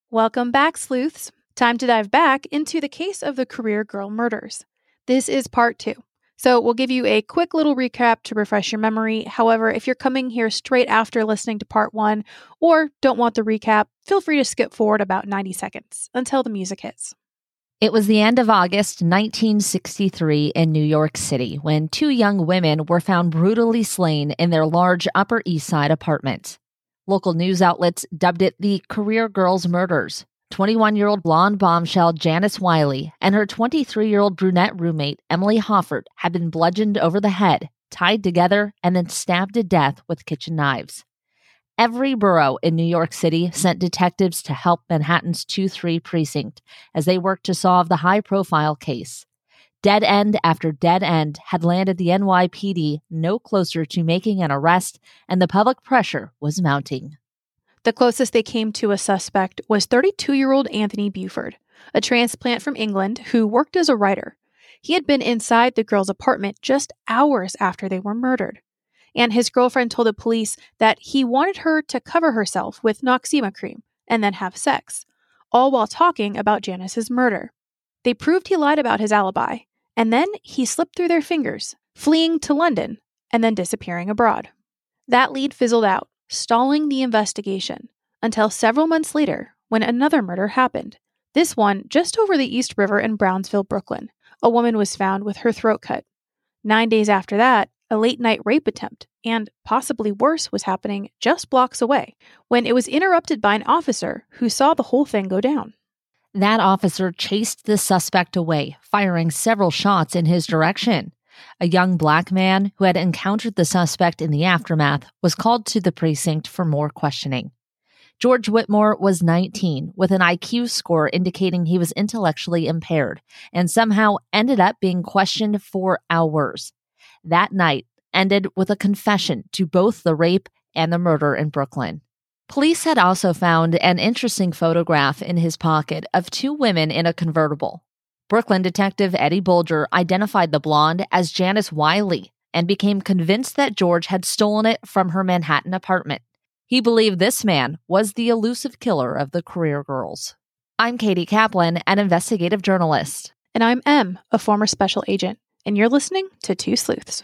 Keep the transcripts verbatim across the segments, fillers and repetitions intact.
Welcome back, sleuths. Time to dive back into the case of the Career Girl murders. This is part two. So we'll give you a quick little recap to refresh your memory. However, if you're coming here straight after listening to part one or don't want the recap, feel free to skip forward about ninety seconds until the music hits. It was the end of August nineteen sixty-three in New York City when two young women were found brutally slain in their large Upper East Side apartment. Local news outlets dubbed it the Career Girls Murders. twenty-one-year-old blonde bombshell Janice Wiley and her twenty-three-year-old brunette roommate Emily Hoffert had been bludgeoned over the head, tied together, and then stabbed to death with kitchen knives. Every borough in New York City sent detectives to help Manhattan's two three precinct as they worked to solve the high-profile case. Dead end after dead end had landed the N Y P D no closer to making an arrest, and the public pressure was mounting. The closest they came to a suspect was thirty-two-year-old Anthony Buford, a transplant from England who worked as a writer. He had been inside the girl's apartment just hours after they were murdered. And his girlfriend told the police that he wanted her to cover herself with Noxzema cream and then have sex, all while talking about Janice's murder. They proved he lied about his alibi, and then he slipped through their fingers, fleeing to London and then disappearing abroad. That lead fizzled out, stalling the investigation, until several months later when another murder happened. This one just over the East River in Brownsville, Brooklyn. A woman was found with her throat cut. Nine days after that, a late-night rape attempt, and possibly worse, was happening just blocks away, when it was interrupted by an officer who saw the whole thing go down. That officer chased the suspect away, firing several shots in his direction. A young black man who had encountered the suspect in the aftermath was called to the precinct for more questioning. George Whitmore was nineteen, with an I Q score indicating he was intellectually impaired, and somehow ended up being questioned for hours. That night ended with a confession to both the rape and the murder in Brooklyn. Police had also found an interesting photograph in his pocket of two women in a convertible. Brooklyn detective Eddie Bulger identified the blonde as Janice Wiley and became convinced that George had stolen it from her Manhattan apartment. He believed this man was the elusive killer of the Career Girls. I'm Katie Kaplan, an investigative journalist. And I'm Em, a former special agent. And you're listening to Two Sleuths.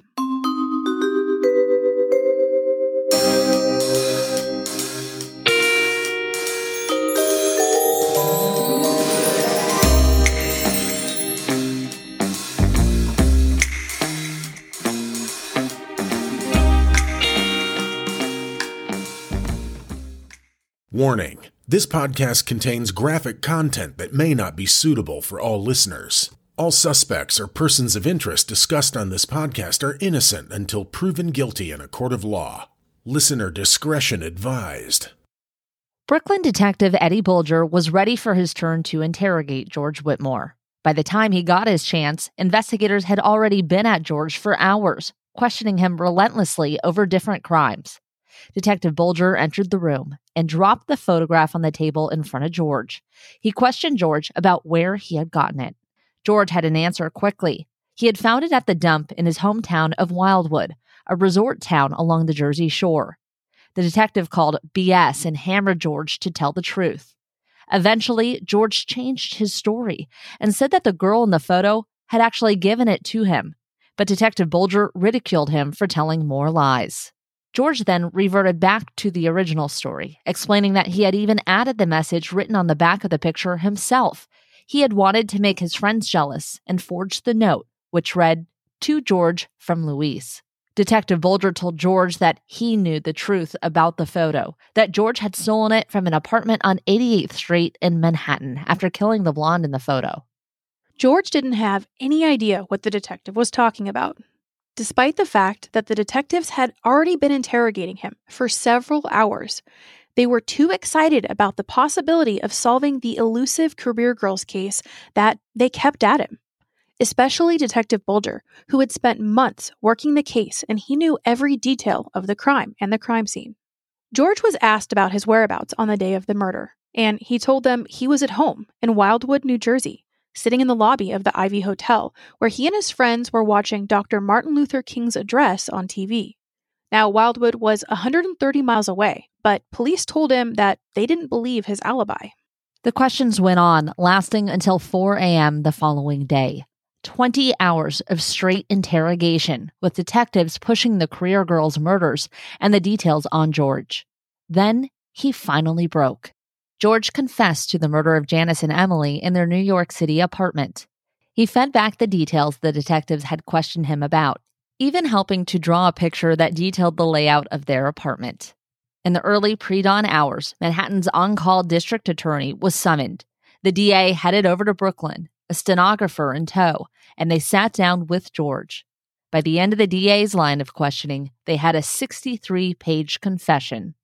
Warning: this podcast contains graphic content that may not be suitable for all listeners. All suspects or persons of interest discussed on this podcast are innocent until proven guilty in a court of law. Listener discretion advised. Brooklyn detective Eddie Bulger was ready for his turn to interrogate George Whitmore. By the time he got his chance, investigators had already been at George for hours, questioning him relentlessly over different crimes. Detective Bulger entered the room and dropped the photograph on the table in front of George. He questioned George about where he had gotten it. George had an answer quickly. He had found it at the dump in his hometown of Wildwood, a resort town along the Jersey Shore. The detective called B S and hammered George to tell the truth. Eventually, George changed his story and said that the girl in the photo had actually given it to him, but Detective Bulger ridiculed him for telling more lies. George then reverted back to the original story, explaining that he had even added the message written on the back of the picture himself. He had wanted to make his friends jealous and forged the note, which read, "To George from Luis." Detective Bulger told George that he knew the truth about the photo, that George had stolen it from an apartment on eighty-eighth Street in Manhattan after killing the blonde in the photo. George didn't have any idea what the detective was talking about, despite the fact that the detectives had already been interrogating him for several hours. They were too excited about the possibility of solving the elusive Career Girls case that they kept at him. Especially Detective Bulger, who had spent months working the case and he knew every detail of the crime and the crime scene. George was asked about his whereabouts on the day of the murder, and he told them he was at home in Wildwood, New Jersey, sitting in the lobby of the Ivy Hotel, where he and his friends were watching Doctor Martin Luther King's address on T V. Now, Wildwood was one hundred thirty miles away, but police told him that they didn't believe his alibi. The questions went on, lasting until four a.m. the following day. twenty hours of straight interrogation, with detectives pushing the Career Girls murders and the details on George. Then he finally broke. George confessed to the murder of Janice and Emily in their New York City apartment. He fed back the details the detectives had questioned him about, even helping to draw a picture that detailed the layout of their apartment. In the early pre-dawn hours, Manhattan's on-call district attorney was summoned. The D A headed over to Brooklyn, a stenographer in tow, and they sat down with George. By the end of the D A's line of questioning, they had a sixty-three page confession.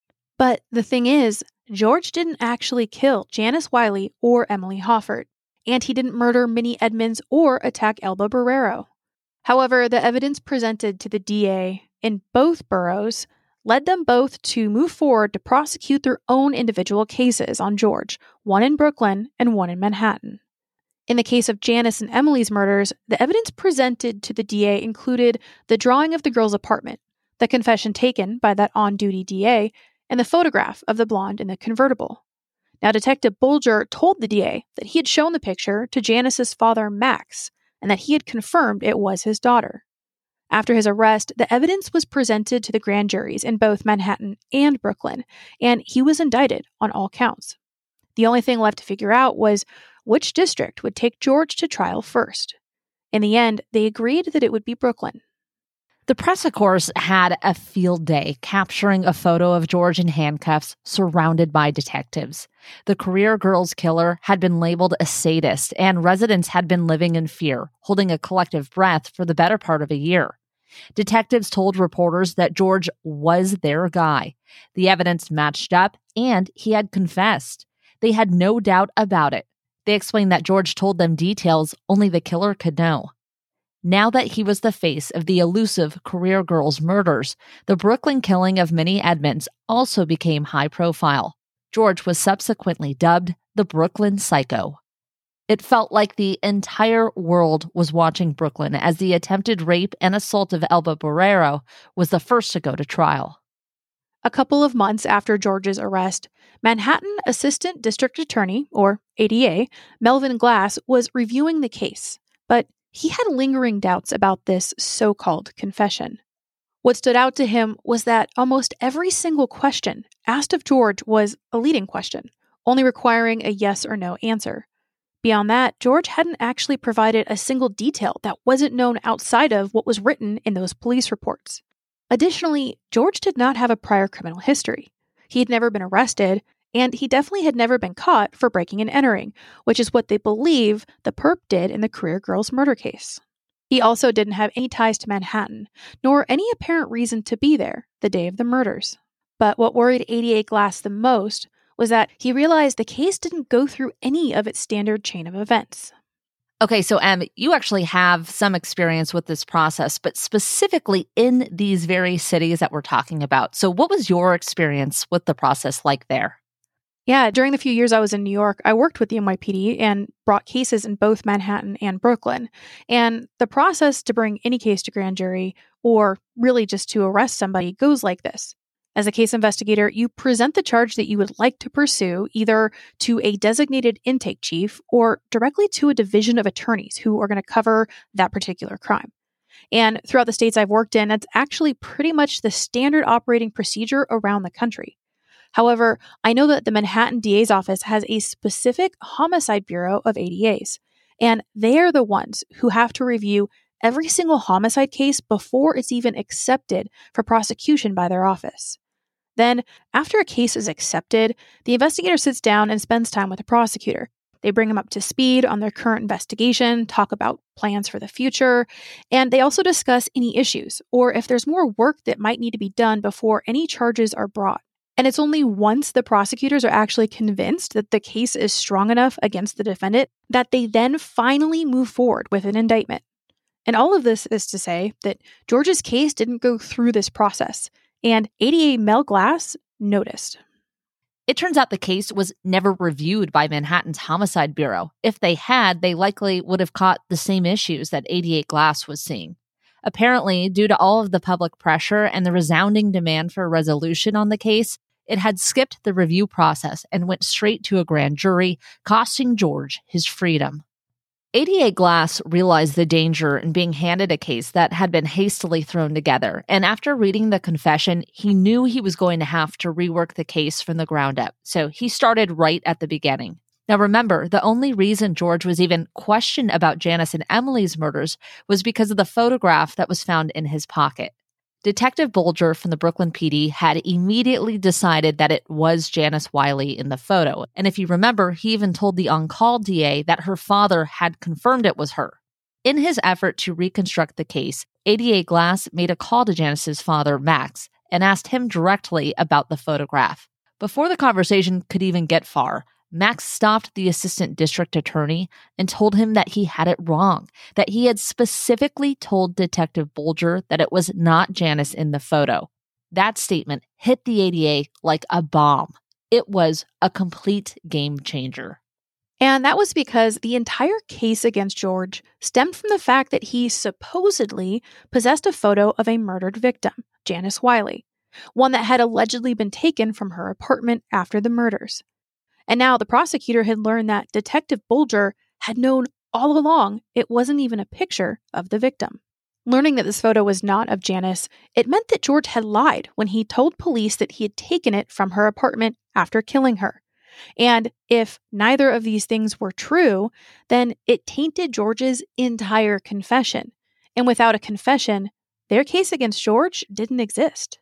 But the thing is, George didn't actually kill Janice Wiley or Emily Hoffert, and he didn't murder Minnie Edmonds or attack Elba Barrero. However, the evidence presented to the D A in both boroughs led them both to move forward to prosecute their own individual cases on George, one in Brooklyn and one in Manhattan. In the case of Janice and Emily's murders, the evidence presented to the D A included the drawing of the girl's apartment, the confession taken by that on-duty D A, and the photograph of the blonde in the convertible. Now, Detective Bulger told the D A that he had shown the picture to Janice's father, Max, and that he had confirmed it was his daughter. After his arrest, the evidence was presented to the grand juries in both Manhattan and Brooklyn, and he was indicted on all counts. The only thing left to figure out was which district would take George to trial first. In the end, they agreed that it would be Brooklyn. The press, of course, had a field day capturing a photo of George in handcuffs surrounded by detectives. The Career Girls killer had been labeled a sadist, and residents had been living in fear, holding a collective breath for the better part of a year. Detectives told reporters that George was their guy. The evidence matched up, and he had confessed. They had no doubt about it. They explained that George told them details only the killer could know. Now that he was the face of the elusive Career Girls murders, the Brooklyn killing of Minnie Edmonds also became high profile. George was subsequently dubbed the Brooklyn Psycho. It felt like the entire world was watching Brooklyn as the attempted rape and assault of Elba Barrero was the first to go to trial. A couple of months after George's arrest, Manhattan Assistant District Attorney, or A D A, Melvin Glass was reviewing the case, but he had lingering doubts about this so-called confession. What stood out to him was that almost every single question asked of George was a leading question, only requiring a yes or no answer. Beyond that, George hadn't actually provided a single detail that wasn't known outside of what was written in those police reports. Additionally, George did not have a prior criminal history. He had never been arrested, and he definitely had never been caught for breaking and entering, which is what they believe the perp did in the Career Girls murder case. He also didn't have any ties to Manhattan, nor any apparent reason to be there the day of the murders. But what worried A D A Glass the most was that he realized the case didn't go through any of its standard chain of events. Okay, so Em, you actually have some experience with this process, but specifically in these very cities that we're talking about. So what was your experience with the process like there? Yeah, during the few years I was in New York, I worked with the N Y P D and brought cases in both Manhattan and Brooklyn. And the process to bring any case to grand jury, or really just to arrest somebody, goes like this. As a case investigator, you present the charge that you would like to pursue either to a designated intake chief or directly to a division of attorneys who are going to cover that particular crime. And throughout the states I've worked in, that's actually pretty much the standard operating procedure around the country. However, I know that the Manhattan D A's office has a specific homicide bureau of A D As, and they are the ones who have to review every single homicide case before it's even accepted for prosecution by their office. Then, after a case is accepted, the investigator sits down and spends time with the prosecutor. They bring them up to speed on their current investigation, talk about plans for the future, and they also discuss any issues or if there's more work that might need to be done before any charges are brought. And it's only once the prosecutors are actually convinced that the case is strong enough against the defendant that they then finally move forward with an indictment. And all of this is to say that George's case didn't go through this process, and A D A Mel Glass noticed. It turns out the case was never reviewed by Manhattan's Homicide Bureau. If they had, they likely would have caught the same issues that A D A Glass was seeing. Apparently, due to all of the public pressure and the resounding demand for a resolution on the case, It had skipped the review process and went straight to a grand jury, costing George his freedom. A D A Glass realized the danger in being handed a case that had been hastily thrown together, and after reading the confession, he knew he was going to have to rework the case from the ground up, so he started right at the beginning. Now remember, the only reason George was even questioned about Janice and Emily's murders was because of the photograph that was found in his pocket. Detective Bulger from the Brooklyn P D had immediately decided that it was Janice Wiley in the photo. And if you remember, he even told the on-call D A that her father had confirmed it was her. In his effort to reconstruct the case, A D A Glass made a call to Janice's father, Max, and asked him directly about the photograph. Before the conversation could even get far, Max stopped the assistant district attorney and told him that he had it wrong, that he had specifically told Detective Bulger that it was not Janice in the photo. That statement hit the A D A like a bomb. It was a complete game changer. And that was because the entire case against George stemmed from the fact that he supposedly possessed a photo of a murdered victim, Janice Wiley, one that had allegedly been taken from her apartment after the murders. And now the prosecutor had learned that Detective Bulger had known all along it wasn't even a picture of the victim. Learning that this photo was not of Janice, it meant that George had lied when he told police that he had taken it from her apartment after killing her. And if neither of these things were true, then it tainted George's entire confession. And without a confession, their case against George didn't exist.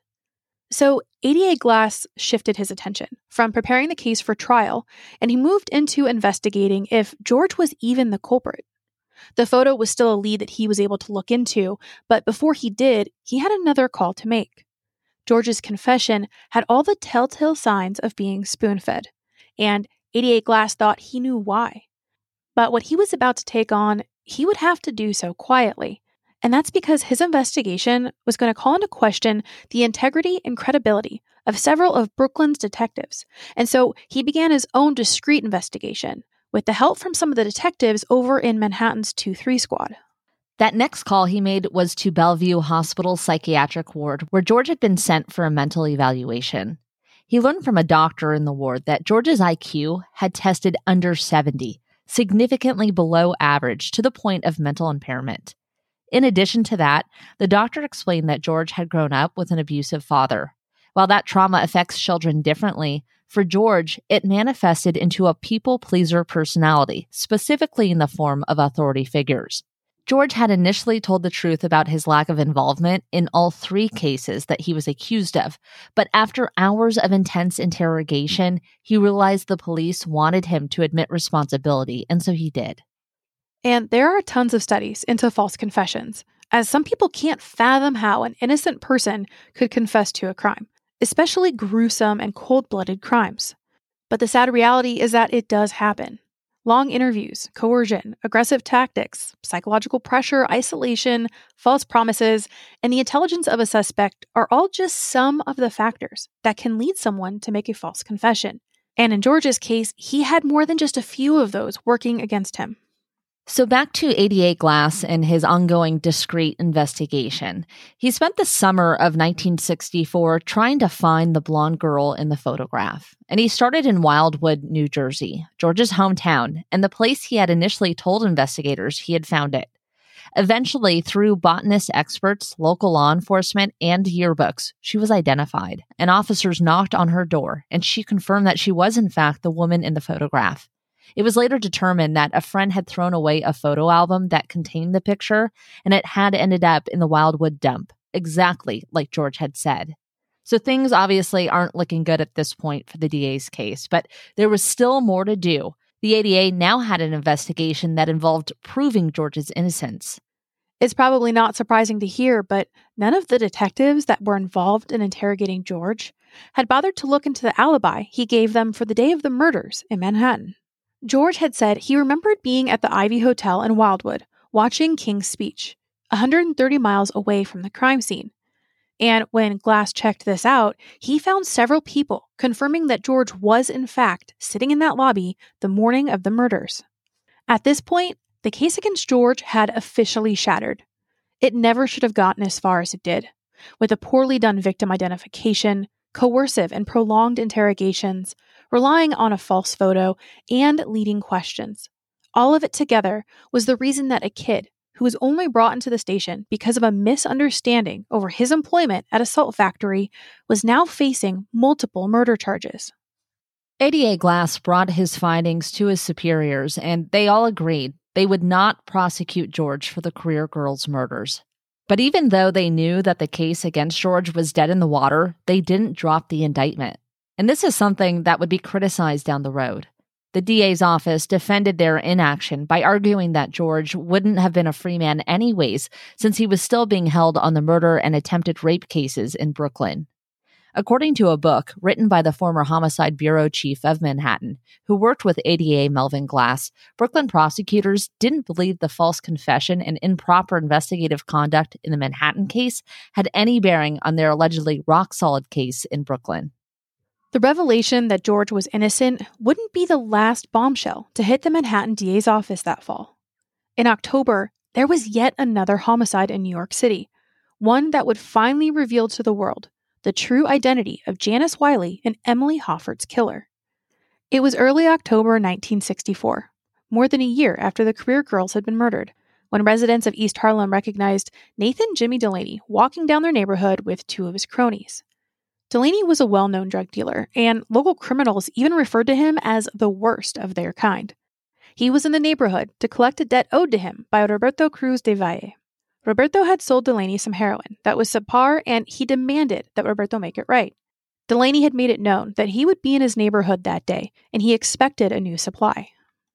So A D A Glass shifted his attention from preparing the case for trial, and he moved into investigating if George was even the culprit. The photo was still a lead that he was able to look into, but before he did, he had another call to make. George's confession had all the telltale signs of being spoon-fed, and A D A Glass thought he knew why. But what he was about to take on, he would have to do so quietly. And that's because his investigation was going to call into question the integrity and credibility of several of Brooklyn's detectives. And so he began his own discreet investigation with the help from some of the detectives over in Manhattan's two three Squad. That next call he made was to Bellevue Hospital Psychiatric Ward, where George had been sent for a mental evaluation. He learned from a doctor in the ward that George's I Q had tested under seventy, significantly below average to the point of mental impairment. In addition to that, the doctor explained that George had grown up with an abusive father. While that trauma affects children differently, for George, it manifested into a people-pleaser personality, specifically in the form of authority figures. George had initially told the truth about his lack of involvement in all three cases that he was accused of, but after hours of intense interrogation, he realized the police wanted him to admit responsibility, and so he did. And there are tons of studies into false confessions, as some people can't fathom how an innocent person could confess to a crime, especially gruesome and cold-blooded crimes. But the sad reality is that it does happen. Long interviews, coercion, aggressive tactics, psychological pressure, isolation, false promises, and the intelligence of a suspect are all just some of the factors that can lead someone to make a false confession. And in George's case, he had more than just a few of those working against him. So back to A D A Glass and his ongoing discreet investigation. He spent the summer of nineteen sixty-four trying to find the blonde girl in the photograph. And he started in Wildwood, New Jersey, George's hometown, and the place he had initially told investigators he had found it. Eventually, through botanist experts, local law enforcement, and yearbooks, she was identified, and officers knocked on her door, and she confirmed that she was in fact the woman in the photograph. It was later determined that a friend had thrown away a photo album that contained the picture, and it had ended up in the Wildwood dump, exactly like George had said. So things obviously aren't looking good at this point for the D A's case, but there was still more to do. The A D A now had an investigation that involved proving George's innocence. It's probably not surprising to hear, but none of the detectives that were involved in interrogating George had bothered to look into the alibi he gave them for the day of the murders in Manhattan. George had said he remembered being at the Ivy Hotel in Wildwood, watching King's speech, one hundred thirty miles away from the crime scene. And when Glass checked this out, he found several people confirming that George was in fact sitting in that lobby the morning of the murders. At this point, the case against George had officially shattered. It never should have gotten as far as it did, with a poorly done victim identification, coercive and prolonged interrogations, relying on a false photo, and leading questions. All of it together was the reason that a kid who was only brought into the station because of a misunderstanding over his employment at a salt factory was now facing multiple murder charges. A D A Glass brought his findings to his superiors, and they all agreed they would not prosecute George for the Career Girls' murders. But even though they knew that the case against George was dead in the water, they didn't drop the indictment. And this is something that would be criticized down the road. The D A's office defended their inaction by arguing that George wouldn't have been a free man anyways, since he was still being held on the murder and attempted rape cases in Brooklyn. According to a book written by the former Homicide Bureau Chief of Manhattan, who worked with A D A Melvin Glass, Brooklyn prosecutors didn't believe the false confession and improper investigative conduct in the Manhattan case had any bearing on their allegedly rock-solid case in Brooklyn. The revelation that George was innocent wouldn't be the last bombshell to hit the Manhattan D A's office that fall. In October, there was yet another homicide in New York City, one that would finally reveal to the world the true identity of Janice Wiley and Emily Hoffert's killer. It was early October nineteen sixty-four, more than a year after the Career Girls had been murdered, when residents of East Harlem recognized Nathan Jimmy Delaney walking down their neighborhood with two of his cronies. Delaney was a well-known drug dealer, and local criminals even referred to him as the worst of their kind. He was in the neighborhood to collect a debt owed to him by Roberto Cruz de Valle. Roberto had sold Delaney some heroin that was subpar, and he demanded that Roberto make it right. Delaney had made it known that he would be in his neighborhood that day, and he expected a new supply.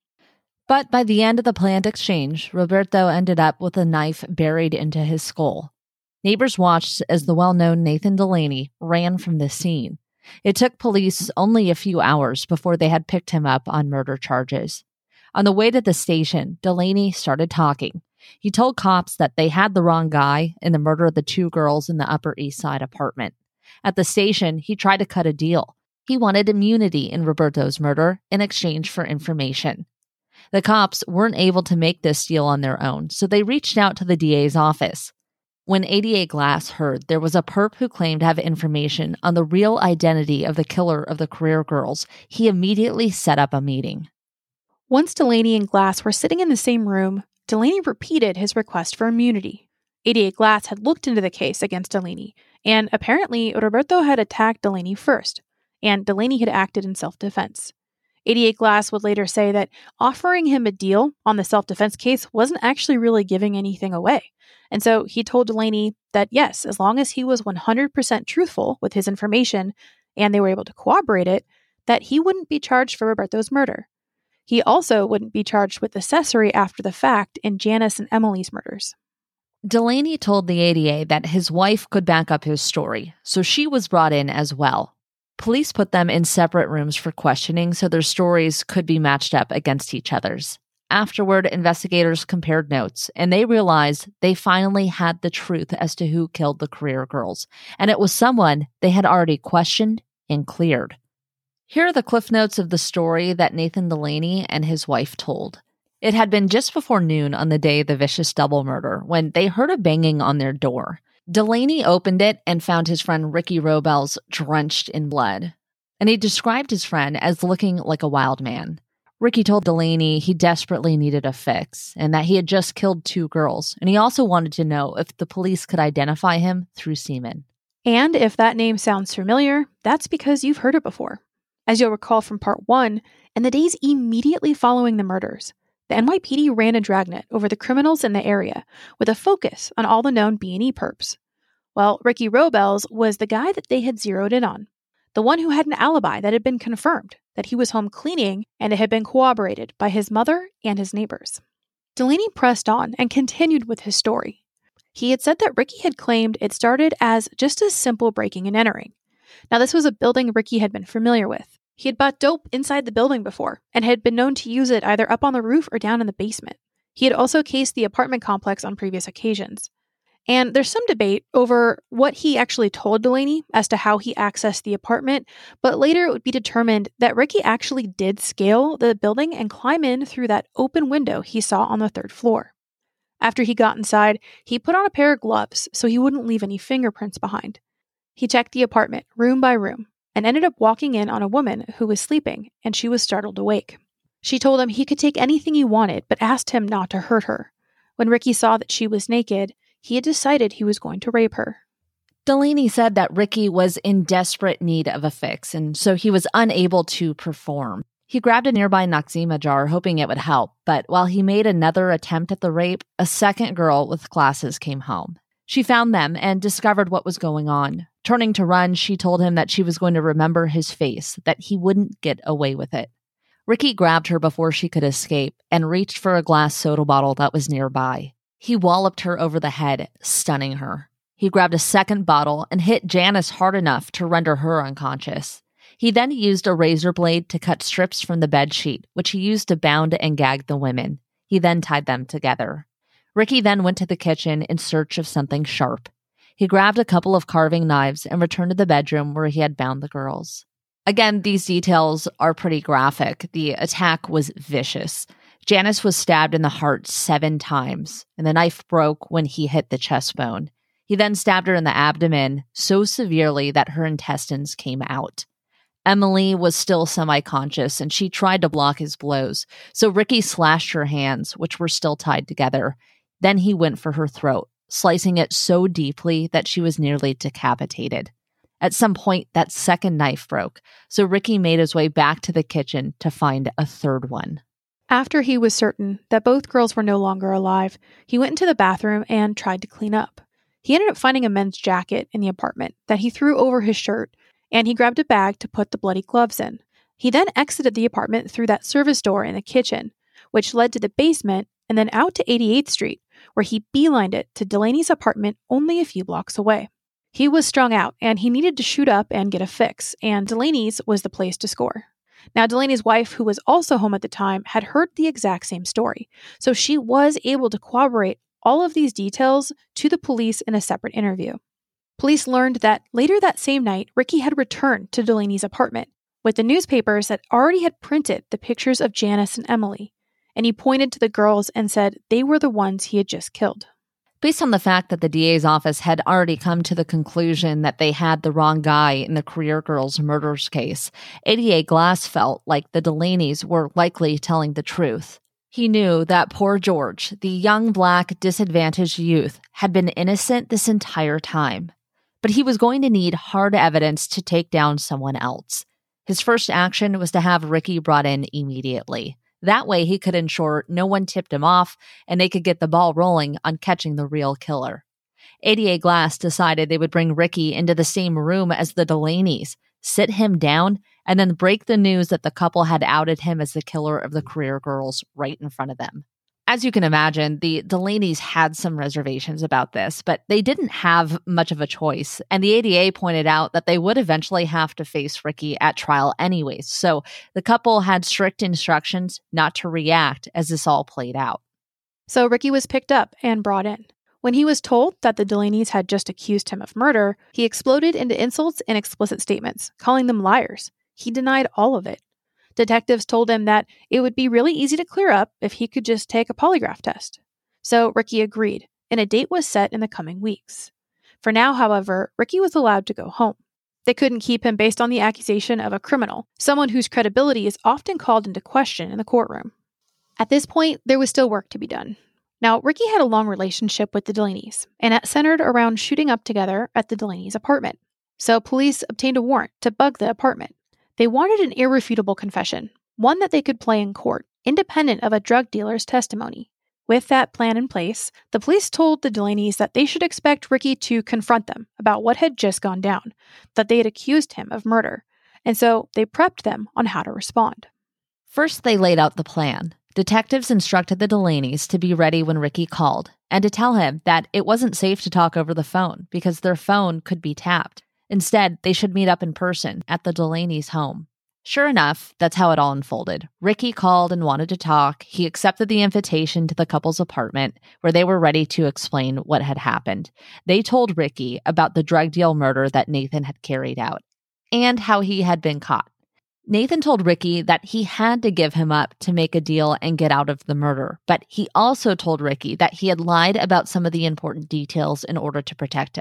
But by the end of the planned exchange, Roberto ended up with a knife buried into his skull. Neighbors watched as the well-known Nathan Delaney ran from the scene. It took police only a few hours before they had picked him up on murder charges. On the way to the station, Delaney started talking. He told cops that they had the wrong guy in the murder of the two girls in the Upper East Side apartment. At the station, he tried to cut a deal. He wanted immunity in Roberto's murder in exchange for information. The cops weren't able to make this deal on their own, so they reached out to the D A's office. When A D A Glass heard there was a perp who claimed to have information on the real identity of the killer of the Career Girls, he immediately set up a meeting. Once Delaney and Glass were sitting in the same room, Delaney repeated his request for immunity. A D A Glass had looked into the case against Delaney, and apparently Roberto had attacked Delaney first, and Delaney had acted in self-defense. A D A Glass would later say that offering him a deal on the self-defense case wasn't actually really giving anything away. And so he told Delaney that yes, as long as he was one hundred percent truthful with his information and they were able to corroborate it, that he wouldn't be charged for Roberto's murder. He also wouldn't be charged with accessory after the fact in Janice and Emily's murders. Delaney told the A D A that his wife could back up his story, so she was brought in as well. Police put them in separate rooms for questioning so their stories could be matched up against each other's. Afterward, investigators compared notes, and they realized they finally had the truth as to who killed the Career Girls, and it was someone they had already questioned and cleared. Here are the cliff notes of the story that Nathan Delaney and his wife told. It had been just before noon on the day of the vicious double murder when they heard a banging on their door. Delaney opened it and found his friend Ricky Robles drenched in blood, and he described his friend as looking like a wild man. Ricky told Delaney he desperately needed a fix and that he had just killed two girls, and he also wanted to know if the police could identify him through semen. And if that name sounds familiar, that's because you've heard it before. As you'll recall from part one, in the days immediately following the murders, the N Y P D ran a dragnet over the criminals in the area with a focus on all the known B and E perps. Well, Ricky Robles was the guy that they had zeroed in on, the one who had an alibi that had been confirmed, that he was home cleaning, and it had been corroborated by his mother and his neighbors. Delaney pressed on and continued with his story. He had said that Ricky had claimed it started as just a simple breaking and entering. Now, this was a building Ricky had been familiar with. He had bought dope inside the building before and had been known to use it either up on the roof or down in the basement. He had also cased the apartment complex on previous occasions. And there's some debate over what he actually told Delaney as to how he accessed the apartment, but later it would be determined that Ricky actually did scale the building and climb in through that open window he saw on the third floor. After he got inside, he put on a pair of gloves so he wouldn't leave any fingerprints behind. He checked the apartment room by room and ended up walking in on a woman who was sleeping, and she was startled awake. She told him he could take anything he wanted, but asked him not to hurt her. When Ricky saw that she was naked, he had decided he was going to rape her. Delaney said that Ricky was in desperate need of a fix, and so he was unable to perform. He grabbed a nearby Noxzema jar, hoping it would help, but while he made another attempt at the rape, a second girl with glasses came home. She found them and discovered what was going on. Turning to run, she told him that she was going to remember his face, that he wouldn't get away with it. Ricky grabbed her before she could escape and reached for a glass soda bottle that was nearby. He walloped her over the head, stunning her. He grabbed a second bottle and hit Janice hard enough to render her unconscious. He then used a razor blade to cut strips from the bedsheet, which he used to bound and gag the women. He then tied them together. Ricky then went to the kitchen in search of something sharp. He grabbed a couple of carving knives and returned to the bedroom where he had bound the girls. Again, these details are pretty graphic. The attack was vicious. Janice was stabbed in the heart seven times, and the knife broke when he hit the chest bone. He then stabbed her in the abdomen so severely that her intestines came out. Emily was still semi-conscious, and she tried to block his blows, so Ricky slashed her hands, which were still tied together. Then he went for her throat, slicing it so deeply that she was nearly decapitated. At some point, that second knife broke, so Ricky made his way back to the kitchen to find a third one. After he was certain that both girls were no longer alive, he went into the bathroom and tried to clean up. He ended up finding a men's jacket in the apartment that he threw over his shirt, and he grabbed a bag to put the bloody gloves in. He then exited the apartment through that service door in the kitchen, which led to the basement and then out to eighty-eighth Street, where he beelined it to Delaney's apartment only a few blocks away. He was strung out, and he needed to shoot up and get a fix, and Delaney's was the place to score. Now, Delaney's wife, who was also home at the time, had heard the exact same story, so she was able to corroborate all of these details to the police in a separate interview. Police learned that later that same night, Ricky had returned to Delaney's apartment with the newspapers that already had printed the pictures of Janice and Emily, and he pointed to the girls and said they were the ones he had just killed. Based on the fact that the D A's office had already come to the conclusion that they had the wrong guy in the Career Girls murders case, A D A Glass felt like the Delaneys were likely telling the truth. He knew that poor George, the young black disadvantaged youth, had been innocent this entire time. But he was going to need hard evidence to take down someone else. His first action was to have Ricky brought in immediately. That way he could ensure no one tipped him off and they could get the ball rolling on catching the real killer. A D A Glass decided they would bring Ricky into the same room as the Delaneys, sit him down, and then break the news that the couple had outed him as the killer of the Career Girls right in front of them. As you can imagine, the Delaneys had some reservations about this, but they didn't have much of a choice, and the A D A pointed out that they would eventually have to face Ricky at trial anyways, so the couple had strict instructions not to react as this all played out. So Ricky was picked up and brought in. When he was told that the Delaneys had just accused him of murder, he exploded into insults and explicit statements, calling them liars. He denied all of it. Detectives told him that it would be really easy to clear up if he could just take a polygraph test. So Ricky agreed, and a date was set in the coming weeks. For now, however, Ricky was allowed to go home. They couldn't keep him based on the accusation of a criminal, someone whose credibility is often called into question in the courtroom. At this point, there was still work to be done. Now, Ricky had a long relationship with the Delaneys, and it centered around shooting up together at the Delaneys' apartment. So police obtained a warrant to bug the apartment. They wanted an irrefutable confession, one that they could play in court, independent of a drug dealer's testimony. With that plan in place, the police told the Delaneys that they should expect Ricky to confront them about what had just gone down, that they had accused him of murder, and so they prepped them on how to respond. First, they laid out the plan. Detectives instructed the Delaneys to be ready when Ricky called, and to tell him that it wasn't safe to talk over the phone because their phone could be tapped. Instead, they should meet up in person at the Delaneys' home. Sure enough, that's how it all unfolded. Ricky called and wanted to talk. He accepted the invitation to the couple's apartment, where they were ready to explain what had happened. They told Ricky about the drug deal murder that Nathan had carried out, and how he had been caught. Nathan told Ricky that he had to give him up to make a deal and get out of the murder, but he also told Ricky that he had lied about some of the important details in order to protect him.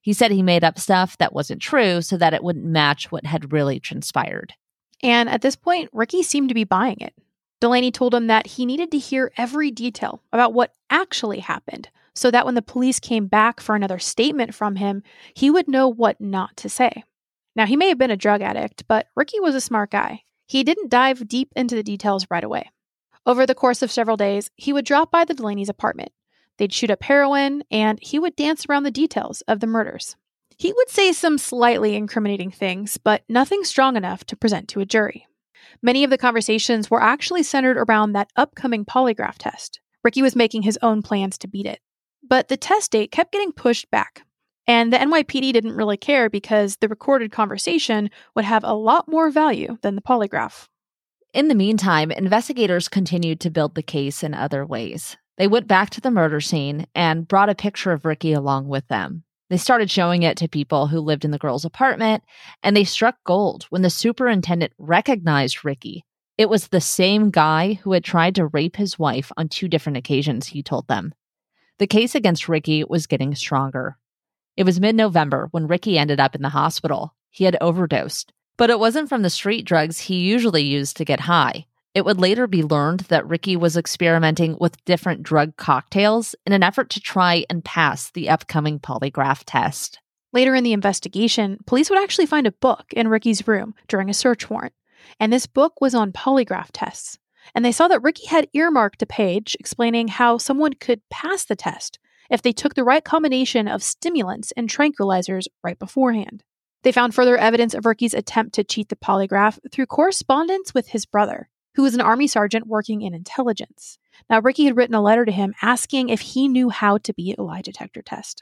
He said he made up stuff that wasn't true so that it wouldn't match what had really transpired. And at this point, Ricky seemed to be buying it. Delaney told him that he needed to hear every detail about what actually happened so that when the police came back for another statement from him, he would know what not to say. Now, he may have been a drug addict, but Ricky was a smart guy. He didn't dive deep into the details right away. Over the course of several days, he would drop by the Delaney's apartment. They'd shoot up heroin, and he would dance around the details of the murders. He would say some slightly incriminating things, but nothing strong enough to present to a jury. Many of the conversations were actually centered around that upcoming polygraph test. Ricky was making his own plans to beat it. But the test date kept getting pushed back, and the N Y P D didn't really care because the recorded conversation would have a lot more value than the polygraph. In the meantime, investigators continued to build the case in other ways. They went back to the murder scene and brought a picture of Ricky along with them. They started showing it to people who lived in the girl's apartment, and they struck gold when the superintendent recognized Ricky. It was the same guy who had tried to rape his wife on two different occasions, he told them. The case against Ricky was getting stronger. It was mid-November when Ricky ended up in the hospital. He had overdosed, but it wasn't from the street drugs he usually used to get high. It would later be learned that Ricky was experimenting with different drug cocktails in an effort to try and pass the upcoming polygraph test. Later in the investigation, police would actually find a book in Ricky's room during a search warrant, and this book was on polygraph tests. And they saw that Ricky had earmarked a page explaining how someone could pass the test if they took the right combination of stimulants and tranquilizers right beforehand. They found further evidence of Ricky's attempt to cheat the polygraph through correspondence with his brother, who was an Army sergeant working in intelligence. Now, Ricky had written a letter to him asking if he knew how to beat a lie detector test.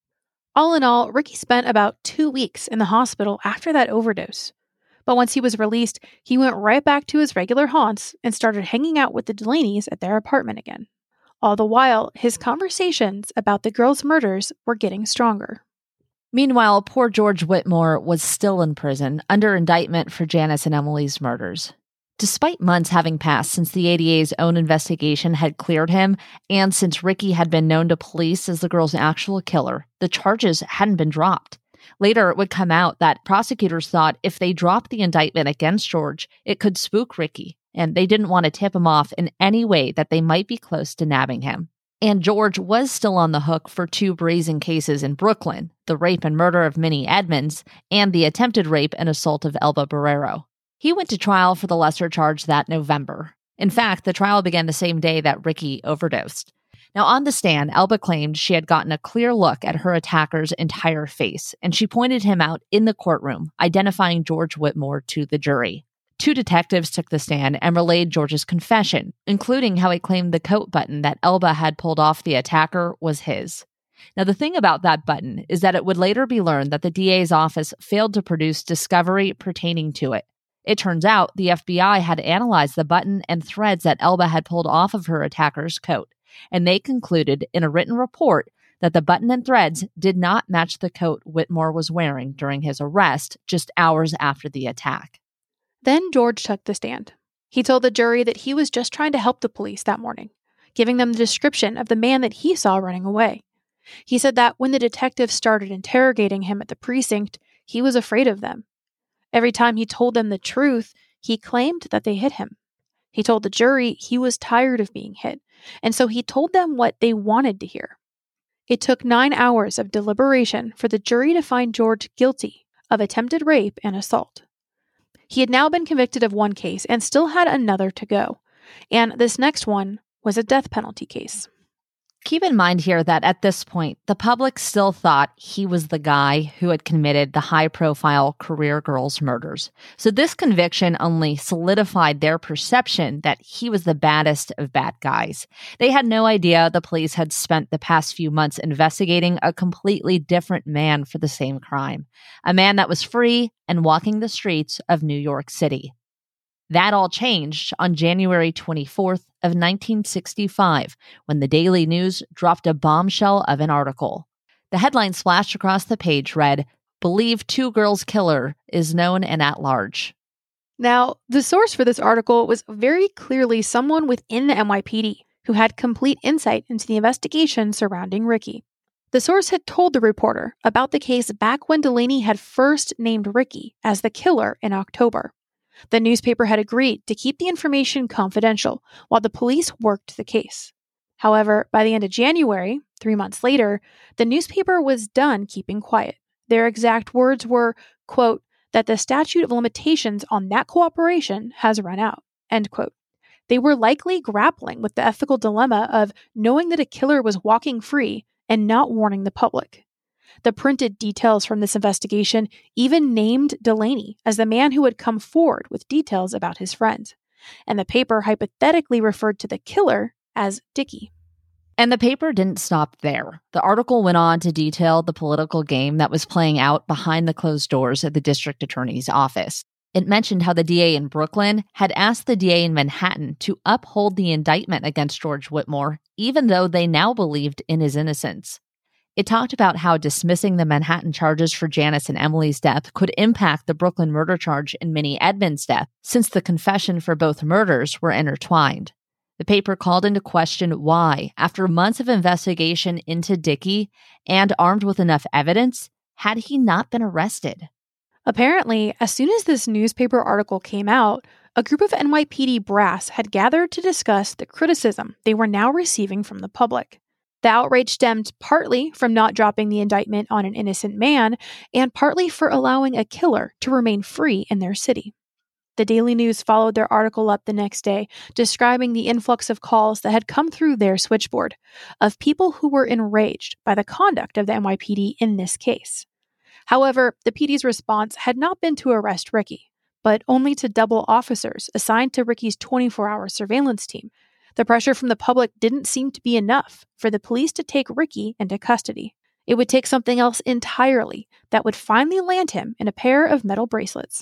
All in all, Ricky spent about two weeks in the hospital after that overdose. But once he was released, he went right back to his regular haunts and started hanging out with the Delaneys at their apartment again. All the while, his conversations about the girls' murders were getting stronger. Meanwhile, poor George Whitmore was still in prison under indictment for Janice and Emily's murders. Despite months having passed since the A D A's own investigation had cleared him, and since Ricky had been known to police as the girl's actual killer, the charges hadn't been dropped. Later, it would come out that prosecutors thought if they dropped the indictment against George, it could spook Ricky, and they didn't want to tip him off in any way that they might be close to nabbing him. And George was still on the hook for two brazen cases in Brooklyn, the rape and murder of Minnie Edmonds, and the attempted rape and assault of Elba Barrero. He went to trial for the lesser charge that November. In fact, the trial began the same day that Ricky overdosed. Now, on the stand, Elba claimed she had gotten a clear look at her attacker's entire face, and she pointed him out in the courtroom, identifying George Whitmore to the jury. Two detectives took the stand and relayed George's confession, including how he claimed the coat button that Elba had pulled off the attacker was his. Now, the thing about that button is that it would later be learned that the D A's office failed to produce discovery pertaining to it. It turns out the F B I had analyzed the button and threads that Elba had pulled off of her attacker's coat, and they concluded in a written report that the button and threads did not match the coat Whitmore was wearing during his arrest just hours after the attack. Then George took the stand. He told the jury that he was just trying to help the police that morning, giving them the description of the man that he saw running away. He said that when the detectives started interrogating him at the precinct, he was afraid of them. Every time he told them the truth, he claimed that they hit him. He told the jury he was tired of being hit, and so he told them what they wanted to hear. It took nine hours of deliberation for the jury to find George guilty of attempted rape and assault. He had now been convicted of one case and still had another to go, and this next one was a death penalty case. Keep in mind here that at this point, the public still thought he was the guy who had committed the high-profile career girls' murders. So this conviction only solidified their perception that he was the baddest of bad guys. They had no idea the police had spent the past few months investigating a completely different man for the same crime, a man that was free and walking the streets of New York City. That all changed on January twenty-fourth of nineteen sixty-five, when the Daily News dropped a bombshell of an article. The headline splashed across the page read, "Believe two girls killer is known and at large." Now, the source for this article was very clearly someone within the N Y P D who had complete insight into the investigation surrounding Ricky. The source had told the reporter about the case back when Delaney had first named Ricky as the killer in October. The newspaper had agreed to keep the information confidential while the police worked the case. However, by the end of January, three months later, the newspaper was done keeping quiet. Their exact words were, quote, that the statute of limitations on that cooperation has run out, end quote. They were likely grappling with the ethical dilemma of knowing that a killer was walking free and not warning the public. The printed details from this investigation even named Delaney as the man who had come forward with details about his friend, and the paper hypothetically referred to the killer as Dickie. And the paper didn't stop there. The article went on to detail the political game that was playing out behind the closed doors at the district attorney's office. It mentioned how the D A in Brooklyn had asked the D A in Manhattan to uphold the indictment against George Whitmore, even though they now believed in his innocence. It talked about how dismissing the Manhattan charges for Janice and Emily's death could impact the Brooklyn murder charge in Minnie Edmonds' death, since the confession for both murders were intertwined. The paper called into question why, after months of investigation into Dickie and armed with enough evidence, had he not been arrested? Apparently, as soon as this newspaper article came out, a group of N Y P D brass had gathered to discuss the criticism they were now receiving from the public. The outrage stemmed partly from not dropping the indictment on an innocent man, and partly for allowing a killer to remain free in their city. The Daily News followed their article up the next day, describing the influx of calls that had come through their switchboard of people who were enraged by the conduct of the N Y P D in this case. However, the P D's response had not been to arrest Ricky, but only to double officers assigned to Ricky's twenty-four hour surveillance team. The pressure from the public didn't seem to be enough for the police to take Ricky into custody. It would take something else entirely that would finally land him in a pair of metal bracelets.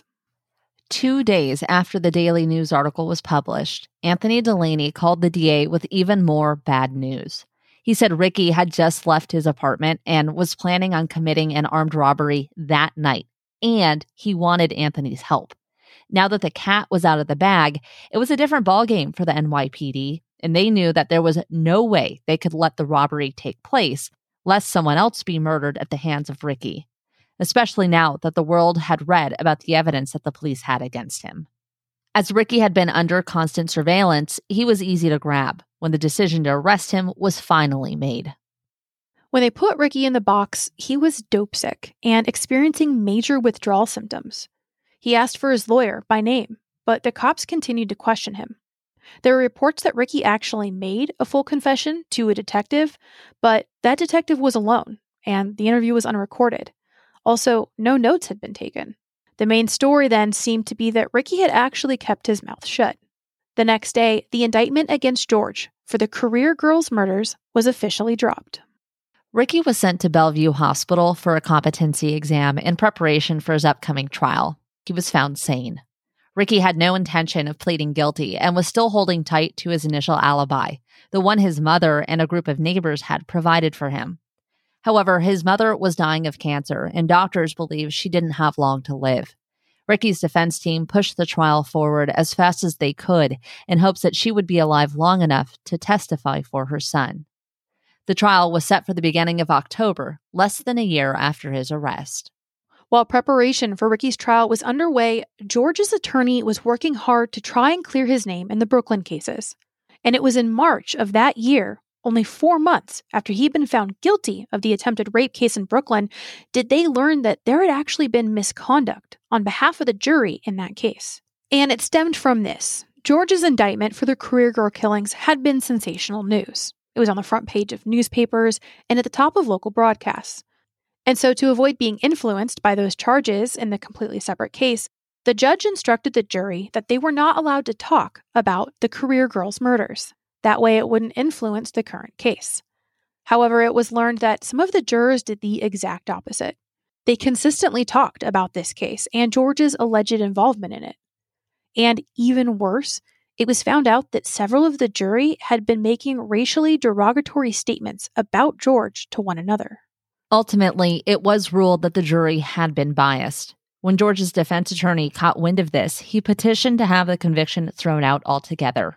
Two days after the Daily News article was published, Anthony Delaney called the D A with even more bad news. He said Ricky had just left his apartment and was planning on committing an armed robbery that night, and he wanted Anthony's help. Now that the cat was out of the bag, it was a different ballgame for the N Y P D, and they knew that there was no way they could let the robbery take place, lest someone else be murdered at the hands of Ricky, especially now that the world had read about the evidence that the police had against him. As Ricky had been under constant surveillance, he was easy to grab when the decision to arrest him was finally made. When they put Ricky in the box, he was dope sick and experiencing major withdrawal symptoms. He asked for his lawyer by name, but the cops continued to question him. There were reports that Ricky actually made a full confession to a detective, but that detective was alone, and the interview was unrecorded. Also, no notes had been taken. The main story then seemed to be that Ricky had actually kept his mouth shut. The next day, the indictment against George for the Career Girls murders was officially dropped. Ricky was sent to Bellevue Hospital for a competency exam in preparation for his upcoming trial. He was found sane. Ricky had no intention of pleading guilty and was still holding tight to his initial alibi, the one his mother and a group of neighbors had provided for him. However, his mother was dying of cancer, and doctors believed she didn't have long to live. Ricky's defense team pushed the trial forward as fast as they could in hopes that she would be alive long enough to testify for her son. The trial was set for the beginning of October, less than a year after his arrest. While preparation for Ricky's trial was underway, George's attorney was working hard to try and clear his name in the Brooklyn cases. And it was in March of that year, only four months after he'd been found guilty of the attempted rape case in Brooklyn, did they learn that there had actually been misconduct on behalf of the jury in that case. And it stemmed from this. George's indictment for the Career Girl killings had been sensational news. It was on the front page of newspapers and at the top of local broadcasts. And so to avoid being influenced by those charges in the completely separate case, the judge instructed the jury that they were not allowed to talk about the Career Girls murders. That way it wouldn't influence the current case. However, it was learned that some of the jurors did the exact opposite. They consistently talked about this case and George's alleged involvement in it. And even worse, it was found out that several of the jury had been making racially derogatory statements about George to one another. Ultimately, it was ruled that the jury had been biased. When George's defense attorney caught wind of this, he petitioned to have the conviction thrown out altogether. The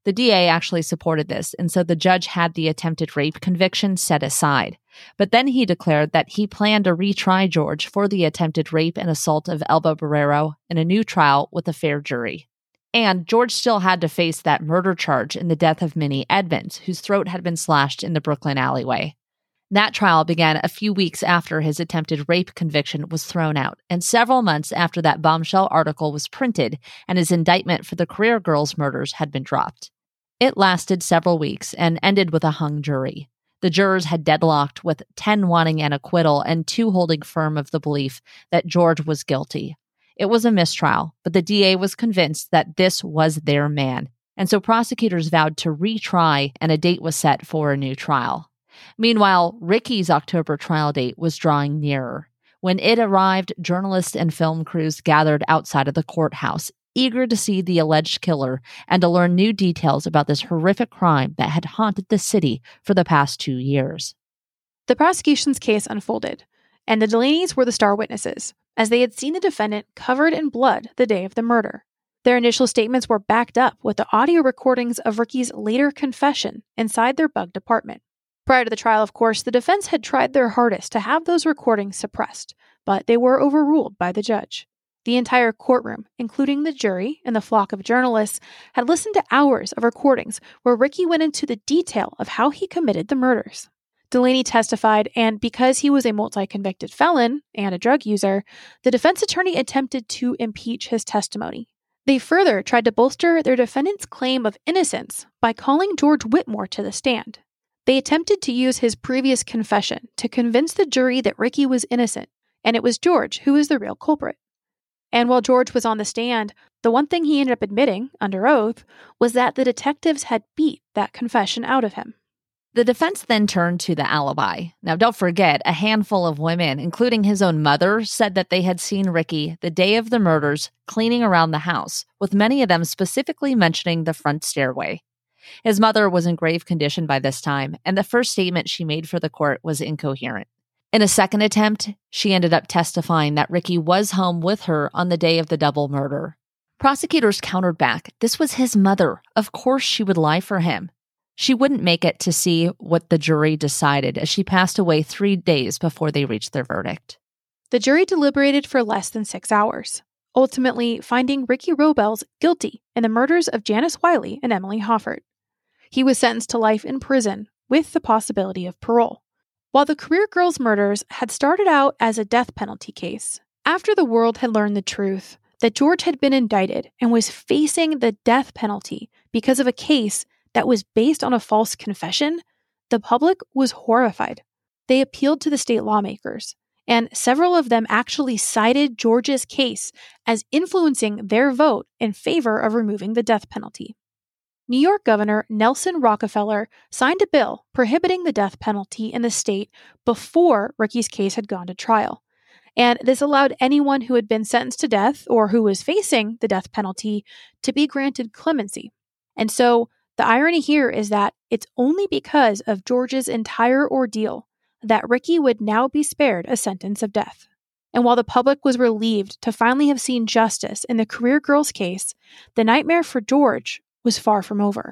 The D A actually supported this, and so the judge had the attempted rape conviction set aside. But then he declared that he planned to retry George for the attempted rape and assault of Elba Barrero in a new trial with a fair jury. And George still had to face that murder charge in the death of Minnie Edmonds, whose throat had been slashed in the Brooklyn alleyway. That trial began a few weeks after his attempted rape conviction was thrown out, and several months after that bombshell article was printed and his indictment for the Career Girls murders had been dropped. It lasted several weeks and ended with a hung jury. The jurors had deadlocked, with ten wanting an acquittal and two holding firm of the belief that George was guilty. It was a mistrial, but the D A was convinced that this was their man, and so prosecutors vowed to retry, and a date was set for a new trial. Meanwhile, Ricky's October trial date was drawing nearer. When it arrived, journalists and film crews gathered outside of the courthouse, eager to see the alleged killer and to learn new details about this horrific crime that had haunted the city for the past two years. The prosecution's case unfolded, and the Delaney's were the star witnesses, as they had seen the defendant covered in blood the day of the murder. Their initial statements were backed up with the audio recordings of Ricky's later confession inside their bugged apartment. Prior to the trial, of course, the defense had tried their hardest to have those recordings suppressed, but they were overruled by the judge. The entire courtroom, including the jury and the flock of journalists, had listened to hours of recordings where Ricky went into the detail of how he committed the murders. Delaney testified, and because he was a multi-convicted felon and a drug user, the defense attorney attempted to impeach his testimony. They further tried to bolster their defendant's claim of innocence by calling George Whitmore to the stand. They attempted to use his previous confession to convince the jury that Ricky was innocent, and it was George who was the real culprit. And while George was on the stand, the one thing he ended up admitting, under oath, was that the detectives had beat that confession out of him. The defense then turned to the alibi. Now, don't forget, a handful of women, including his own mother, said that they had seen Ricky the day of the murders cleaning around the house, with many of them specifically mentioning the front stairway. His mother was in grave condition by this time, and the first statement she made for the court was incoherent. In a second attempt, she ended up testifying that Ricky was home with her on the day of the double murder. Prosecutors countered back. This was his mother. Of course she would lie for him. She wouldn't make it to see what the jury decided, as she passed away three days before they reached their verdict. The jury deliberated for less than six hours, ultimately finding Ricky Robles guilty in the murders of Janice Wiley and Emily Hoffert. He was sentenced to life in prison with the possibility of parole. While the Career Girls murders had started out as a death penalty case, after the world had learned the truth that George had been indicted and was facing the death penalty because of a case that was based on a false confession, the public was horrified. They appealed to the state lawmakers, and several of them actually cited George's case as influencing their vote in favor of removing the death penalty. New York Governor Nelson Rockefeller signed a bill prohibiting the death penalty in the state before Ricky's case had gone to trial. And this allowed anyone who had been sentenced to death or who was facing the death penalty to be granted clemency. And so the irony here is that it's only because of George's entire ordeal that Ricky would now be spared a sentence of death. And while the public was relieved to finally have seen justice in the Career Girls case, the nightmare for George was far from over.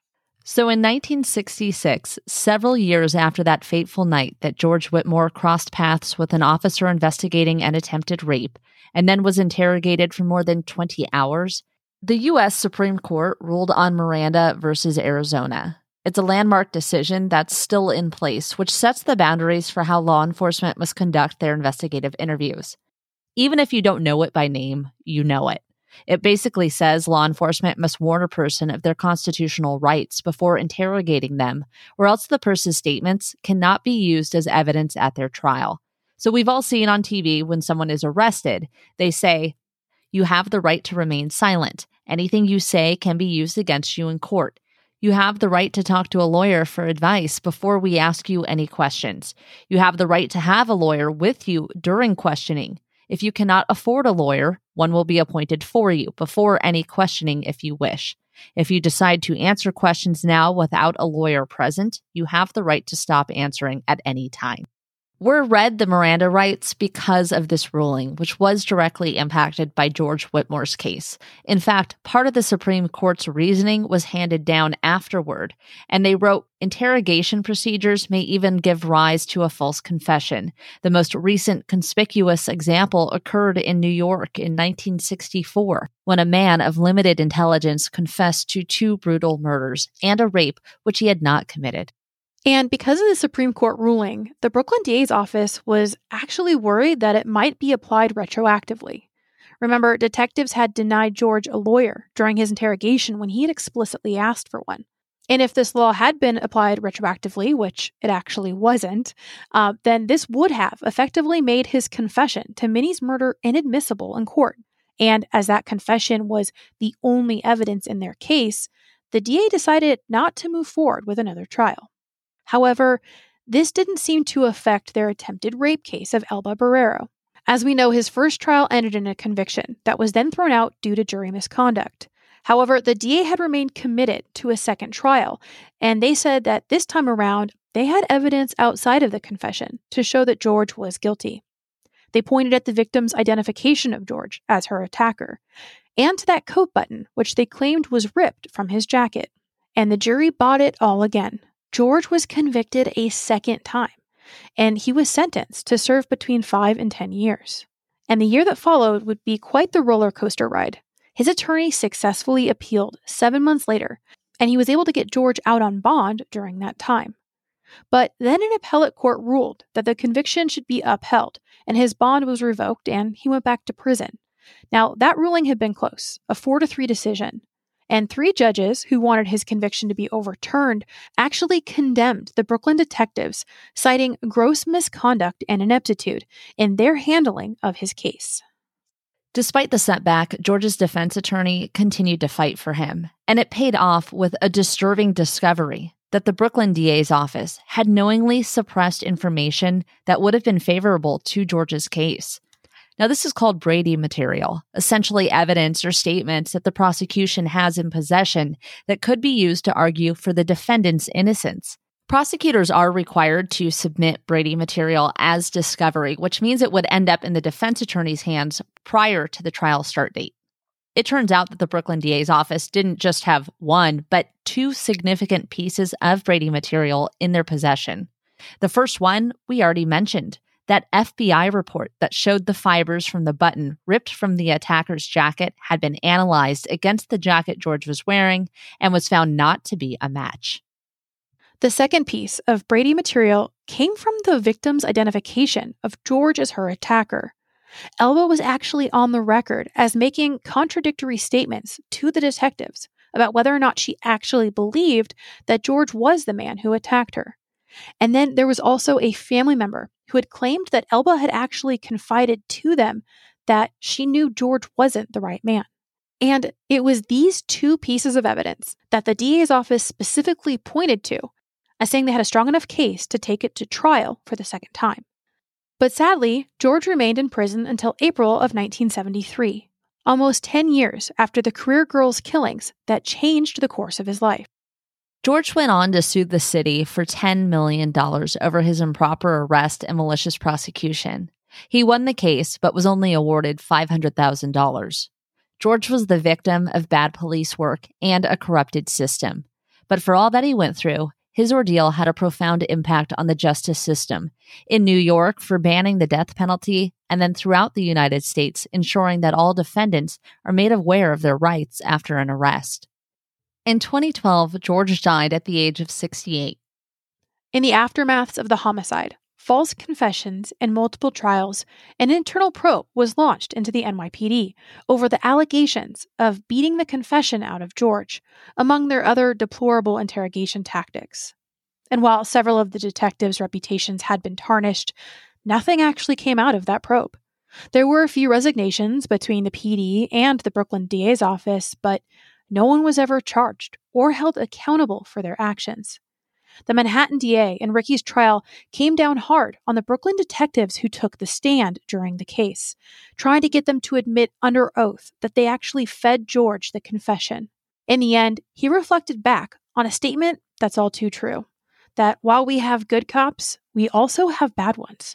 So in nineteen sixty-six, several years after that fateful night that George Whitmore crossed paths with an officer investigating an attempted rape and then was interrogated for more than twenty hours, the U S Supreme Court ruled on Miranda versus Arizona. It's a landmark decision that's still in place, which sets the boundaries for how law enforcement must conduct their investigative interviews. Even if you don't know it by name, you know it. It basically says law enforcement must warn a person of their constitutional rights before interrogating them, or else the person's statements cannot be used as evidence at their trial. So we've all seen on T V when someone is arrested, they say, "You have the right to remain silent. Anything you say can be used against you in court. You have the right to talk to a lawyer for advice before we ask you any questions. You have the right to have a lawyer with you during questioning. If you cannot afford a lawyer, one will be appointed for you before any questioning if you wish. If you decide to answer questions now without a lawyer present, you have the right to stop answering at any time." were read the Miranda rights because of this ruling, which was directly impacted by George Whitmore's case. In fact, part of the Supreme Court's reasoning was handed down afterward, and they wrote, interrogation procedures may even give rise to a false confession. The most recent conspicuous example occurred in New York in nineteen sixty-four, when a man of limited intelligence confessed to two brutal murders and a rape which he had not committed. And because of the Supreme Court ruling, the Brooklyn D A's office was actually worried that it might be applied retroactively. Remember, detectives had denied George a lawyer during his interrogation when he had explicitly asked for one. And if this law had been applied retroactively, which it actually wasn't, uh, then this would have effectively made his confession to Minnie's murder inadmissible in court. And as that confession was the only evidence in their case, the D A decided not to move forward with another trial. However, this didn't seem to affect their attempted rape case of Elba Barrero. As we know, his first trial ended in a conviction that was then thrown out due to jury misconduct. However, the D A had remained committed to a second trial, and they said that this time around, they had evidence outside of the confession to show that George was guilty. They pointed at the victim's identification of George as her attacker, and to that coat button, which they claimed was ripped from his jacket. And the jury bought it all again. George was convicted a second time, and he was sentenced to serve between five and ten years. And the year that followed would be quite the roller coaster ride. His attorney successfully appealed seven months later, and he was able to get George out on bond during that time. But then an appellate court ruled that the conviction should be upheld, and his bond was revoked, and he went back to prison. Now, that ruling had been close, a four to three decision. And three judges who wanted his conviction to be overturned actually condemned the Brooklyn detectives, citing gross misconduct and ineptitude in their handling of his case. Despite the setback, George's defense attorney continued to fight for him, and it paid off with a disturbing discovery that the Brooklyn D A's office had knowingly suppressed information that would have been favorable to George's case. Now, this is called Brady material, essentially evidence or statements that the prosecution has in possession that could be used to argue for the defendant's innocence. Prosecutors are required to submit Brady material as discovery, which means it would end up in the defense attorney's hands prior to the trial start date. It turns out that the Brooklyn D A's office didn't just have one, but two significant pieces of Brady material in their possession. The first one we already mentioned. That F B I report that showed the fibers from the button ripped from the attacker's jacket had been analyzed against the jacket George was wearing and was found not to be a match. The second piece of Brady material came from the victim's identification of George as her attacker. Elba was actually on the record as making contradictory statements to the detectives about whether or not she actually believed that George was the man who attacked her. And then there was also a family member who had claimed that Elba had actually confided to them that she knew George wasn't the right man. And it was these two pieces of evidence that the D A's office specifically pointed to as saying they had a strong enough case to take it to trial for the second time. But sadly, George remained in prison until April of nineteen seventy-three, almost ten years after the Career Girls killings that changed the course of his life. George went on to sue the city for ten million dollars over his improper arrest and malicious prosecution. He won the case, but was only awarded five hundred thousand dollars. George was the victim of bad police work and a corrupted system. But for all that he went through, his ordeal had a profound impact on the justice system, in New York for banning the death penalty, and then throughout the United States, ensuring that all defendants are made aware of their rights after an arrest. In twenty twelve, George died at the age of sixty-eight. In the aftermaths of the homicide, false confessions, and multiple trials, an internal probe was launched into the N Y P D over the allegations of beating the confession out of George, among their other deplorable interrogation tactics. And while several of the detectives' reputations had been tarnished, nothing actually came out of that probe. There were a few resignations between the P D and the Brooklyn D A's office, but no one was ever charged or held accountable for their actions. The Manhattan D A and Ricky's trial came down hard on the Brooklyn detectives who took the stand during the case, trying to get them to admit under oath that they actually fed George the confession. In the end, he reflected back on a statement that's all too true. that while we have good cops, we also have bad ones.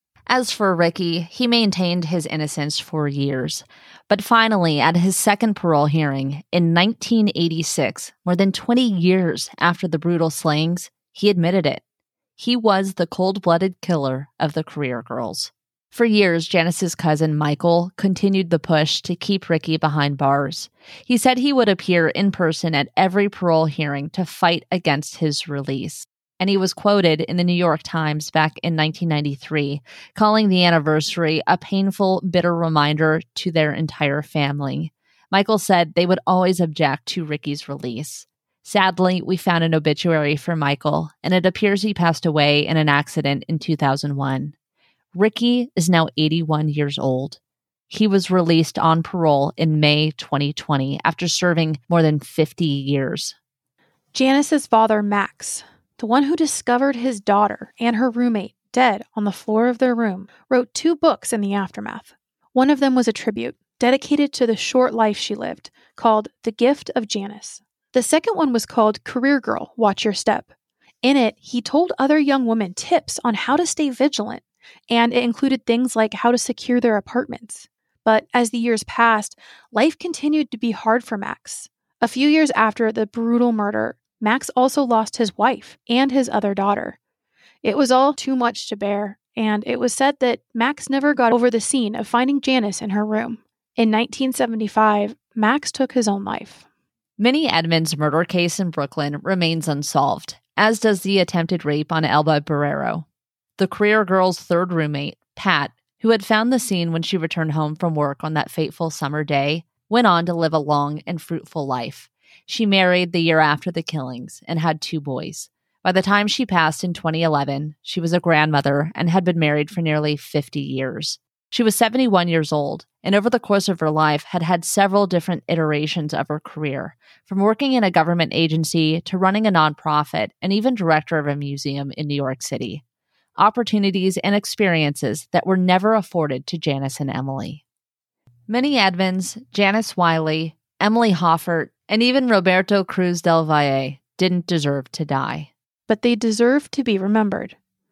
As for Ricky, he maintained his innocence for years. But finally, at his second parole hearing in nineteen eighty-six, more than twenty years after the brutal slayings, he admitted it. He was the cold-blooded killer of the career girls. For years, Janice's cousin Michael continued the push to keep Ricky behind bars. He said he would appear in person at every parole hearing to fight against his release. And he was quoted in the New York Times back in nineteen ninety-three, calling the anniversary a painful, bitter reminder to their entire family. Michael said they would always object to Ricky's release. Sadly, we found an obituary for Michael, and it appears he passed away in an accident in two thousand one. Ricky is now eighty-one years old. He was released on parole in May twenty twenty after serving more than fifty years. Janice's father, Max, the one who discovered his daughter and her roommate dead on the floor of their room, wrote two books in the aftermath. One of them was a tribute, dedicated to the short life she lived, called The Gift of Janice. The second one was called Career Girl, Watch Your Step. In it, he told other young women tips on how to stay vigilant, and it included things like how to secure their apartments. But as the years passed, life continued to be hard for Max. A few years after the brutal murder, Max also lost his wife and his other daughter. It was all too much to bear, and it was said that Max never got over the scene of finding Janice in her room. In nineteen seventy-five, Max took his own life. Minnie Edmonds' murder case in Brooklyn remains unsolved, as does the attempted rape on Elba Barrero. The career girl's third roommate, Pat, who had found the scene when she returned home from work on that fateful summer day, went on to live a long and fruitful life. She married the year after the killings and had two boys. By the time she passed in twenty eleven, she was a grandmother and had been married for nearly fifty years. She was seventy-one years old, and over the course of her life had had several different iterations of her career, from working in a government agency to running a nonprofit and even director of a museum in New York City. Opportunities and experiences that were never afforded to Janice and Emily. Minnie Edmonds, Janice Wiley, Emily Hoffert, and even Roberto Cruz del Valle didn't deserve to die. But they deserve to be remembered.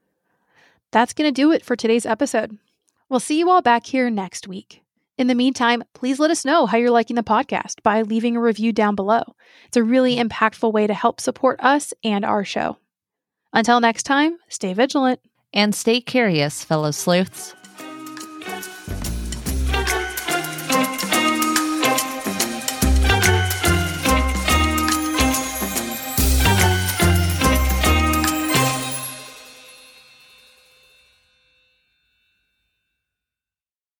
That's going to do it for today's episode. We'll see you all back here next week. In the meantime, please let us know how you're liking the podcast by leaving a review down below. It's a really impactful way to help support us and our show. Until next time, stay vigilant. And stay curious, fellow sleuths.